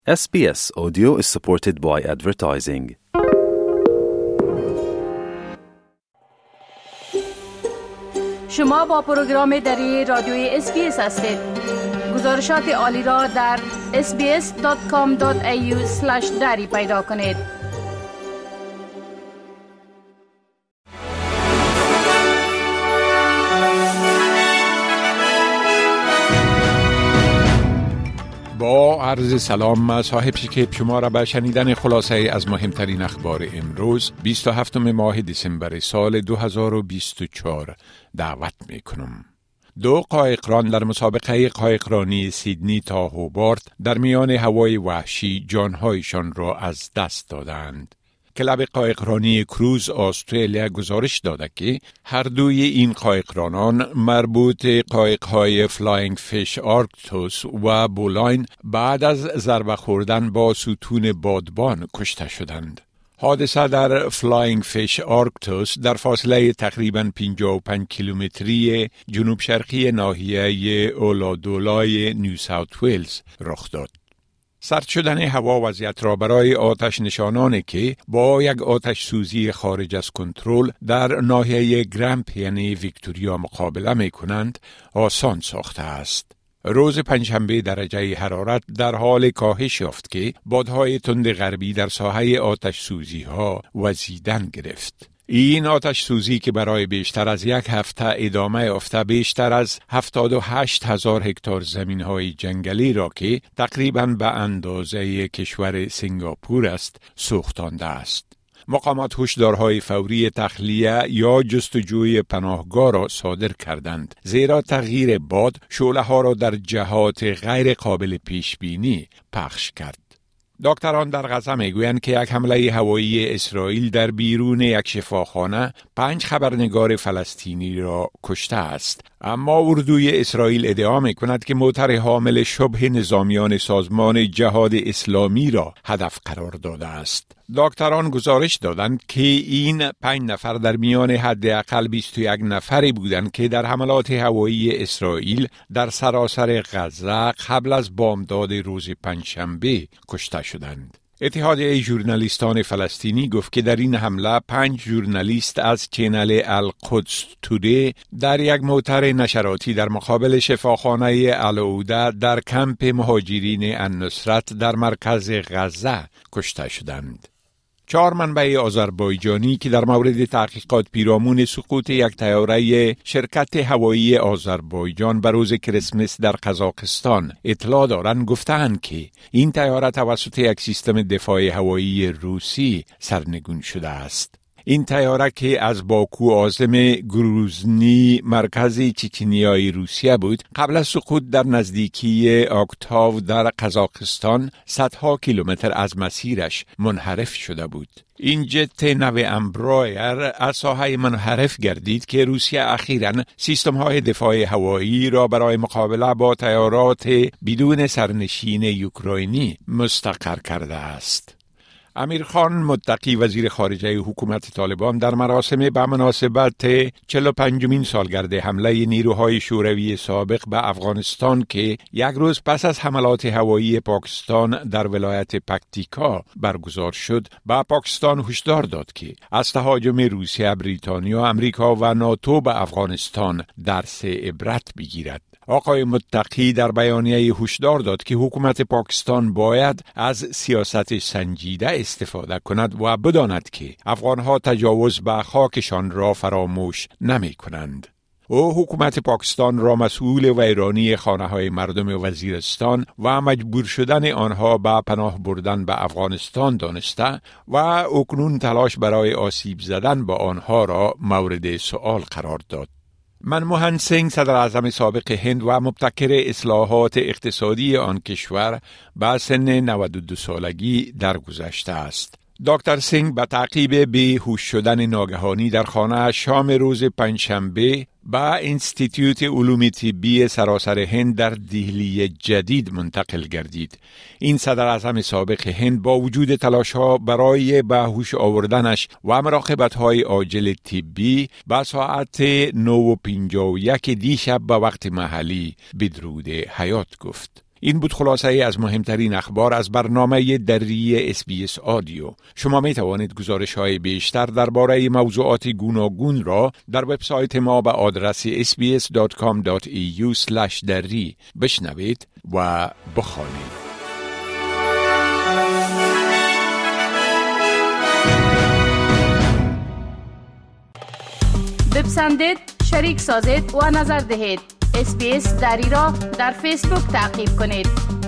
SBS Audio is supported by advertising. شما با پروگرام دری رادیوی SBS هستید. گزارشات عالی را در sbs.com.au/dari پیدا کنید. با عرض سلام صاحب شکیب شما را به شنیدن خلاصه از مهمترین اخبار امروز 27 ماه دسامبر سال 2024 دعوت می کنم. 2 قایقران در مسابقه قایقرانی سیدنی تا هوبارت در میان هوای وحشی جانهایشان را از دست دادند. کلب قایقرانی کروز استرالیا گزارش داده که هر دوی این قایقرانان مربوط قایق‌های فلاینگ فیش آرکتوس و بولاین بعد از ضربه خوردن با ستون بادبان کشته شدند. حادثه در فلاینگ فیش آرکتوس در فاصله تقریباً 55 کیلومتری جنوب شرقی ناحیه اولادولای نیو ساوت ویلز رخ داد. سرد شدن هوا وضعیت را برای آتش نشانانی که با یک آتش سوزی خارج از کنترل در ناحیه گرامپیانی ویکتوریا مقابله می کنند آسان ساخته است. روز پنجشنبه درجه حرارت در حال کاهش یافت که بادهای تند غربی در ساحه آتش سوزی ها وزیدن گرفت. این آتش سوزی که برای بیشتر از یک هفته ادامه یافته بیشتر از 78,000 هکتار زمین‌های جنگلی را که تقریباً به اندازه کشور سنگاپور است سوختانده است. مقامات هشدارهای فوری تخلیه یا جستجوی پناهگاه را صادر کردند، زیرا تغییر باد شعله‌ها را در جهات غیر قابل پیش بینی پخش کرد. دکتران در غزه میگویند که یک حمله هوایی اسرائیل در بیرون یک شفاخانه 5 خبرنگار فلسطینی را کشته است. اما اردوی اسرائیل ادعا میکند که موتر حامل شبه نظامیان سازمان جهاد اسلامی را هدف قرار داده است. دکتران گزارش دادند که این 5 نفر در میان حداقل 21 نفری بودند که در حملات هوایی اسرائیل در سراسر غزه قبل از بامداد روز پنجشنبه کشته شدند. اتحادیه ژورنالیستان فلسطینی گفت که در این حمله 5 ژورنالیست از چینل القدس تودی در یک موتر نشراتی در مقابل شفاخانه العوده در کمپ مهاجرین النصرت در مرکز غزه کشته شدند. 4 منبع آذربایجانی که در مورد تحقیقات پیرامون سقوط یک طیاره شرکت هوایی آذربایجان به روز کریسمس در قزاقستان اطلاع دارند گفتند که این طیاره توسط یک سیستم دفاع هوایی روسی سرنگون شده است. این طیاره که از باکو عاصمه گروزنی مرکز چچنیای روسیه بود قبل از سقوط در نزدیکی اکتاو در قزاقستان صدها کیلومتر از مسیرش منحرف شده بود. این جت نو امبرایر از ساحه منحرف گردید که روسیه اخیراً سیستم‌های دفاع هوایی را برای مقابله با طیارات بدون سرنشین اوکراینی مستقر کرده است. امیر خان متقی وزیر خارجه حکومت طالبان در مراسم به مناسبت 45مین سالگرد حمله نیروهای شوروی سابق به افغانستان که یک روز پس از حملات هوایی پاکستان در ولایت پکتیکا برگزار شد به پاکستان هشدار داد که از تهاجم روسیه، بریتانیا، امریکا و ناتو به افغانستان درس عبرت بگیرد. آقای متقی در بیانیه هشدار داد که حکومت پاکستان باید از سیاست سنجیده استفاده کند و بداند که افغانها تجاوز به خاکشان را فراموش نمی کنند. او حکومت پاکستان را مسئول ویرانی خانه‌های مردم وزیرستان و مجبور شدن آنها به پناه بردن به افغانستان دانسته و اکنون تلاش برای آسیب زدن به آنها را مورد سؤال قرار داد. منموهن سینگ صدر اعظم سابق هند و مبتکر اصلاحات اقتصادی آن کشور به سن 92 سالگی درگذشته است. دکتر سینگ به تعقیب بیهوش شدن ناگهانی در خانه شام روز پنجشنبه به انستیتیوت علوم طبی سراسر هند در دهلی جدید منتقل گردید. این صدر اعظم سابق هند با وجود تلاش‌ها برای به هوش آوردنش و مراقبت‌های عاجل طبی به ساعت 9:51 دیشب به وقت محلی بدرود حیات گفت. این بود خلاصه از مهمترین اخبار از برنامه دری SBS آدیو. شما می توانید گزارش های بیشتر درباره موضوعات گوناگون را در وبسایت ما به آدرس sbs.com.au/dari بشنوید و بخوانید. بپسندید، شریک سازید و نظر دهید. SBS دری را در فیسبوک تعقیب کنید.